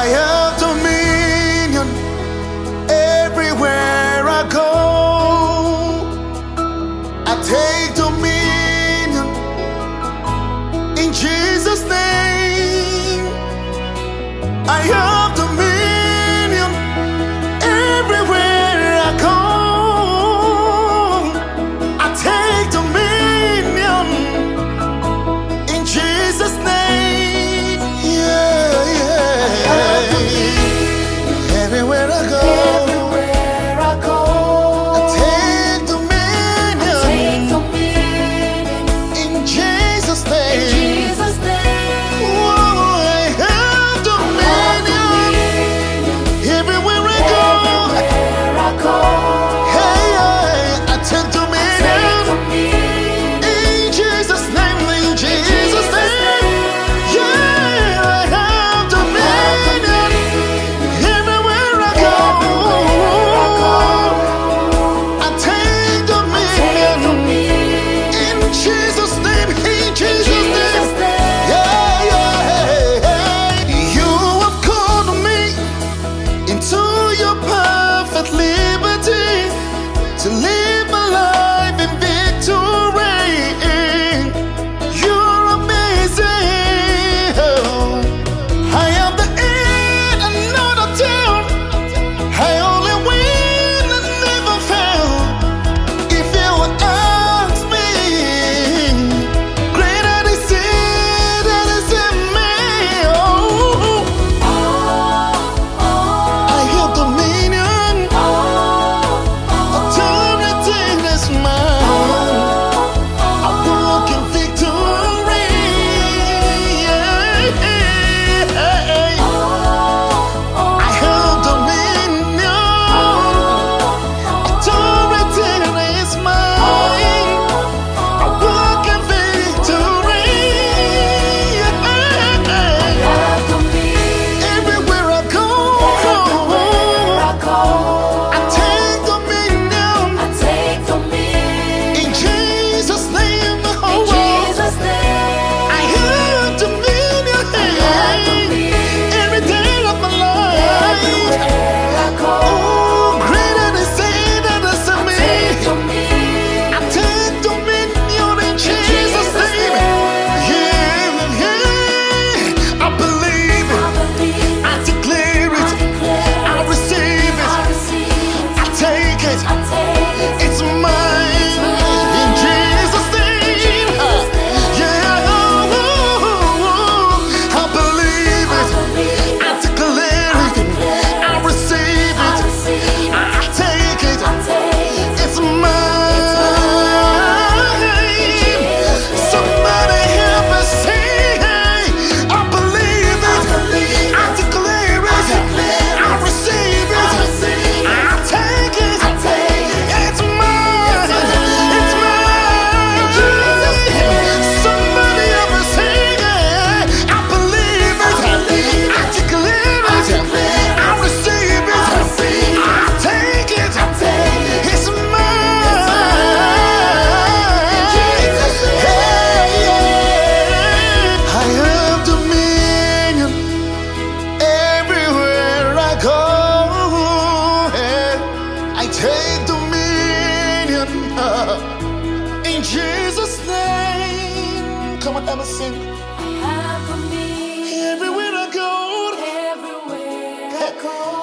I have dominion everywhere I go. I take dominion in Jesus' name. I have dominion everywhere I go. I take dominion in Jesus' name. Yeah, yeah. Everywhere I go. To live my life in victory. You're amazing. I am the end and not the tail. I only win and never fail. If you ask me, greater is He that is in me. I have dominion. Take dominion in Jesus' name. Come on, Emma, sing. I have dominion Everywhere I go. everywhere I go.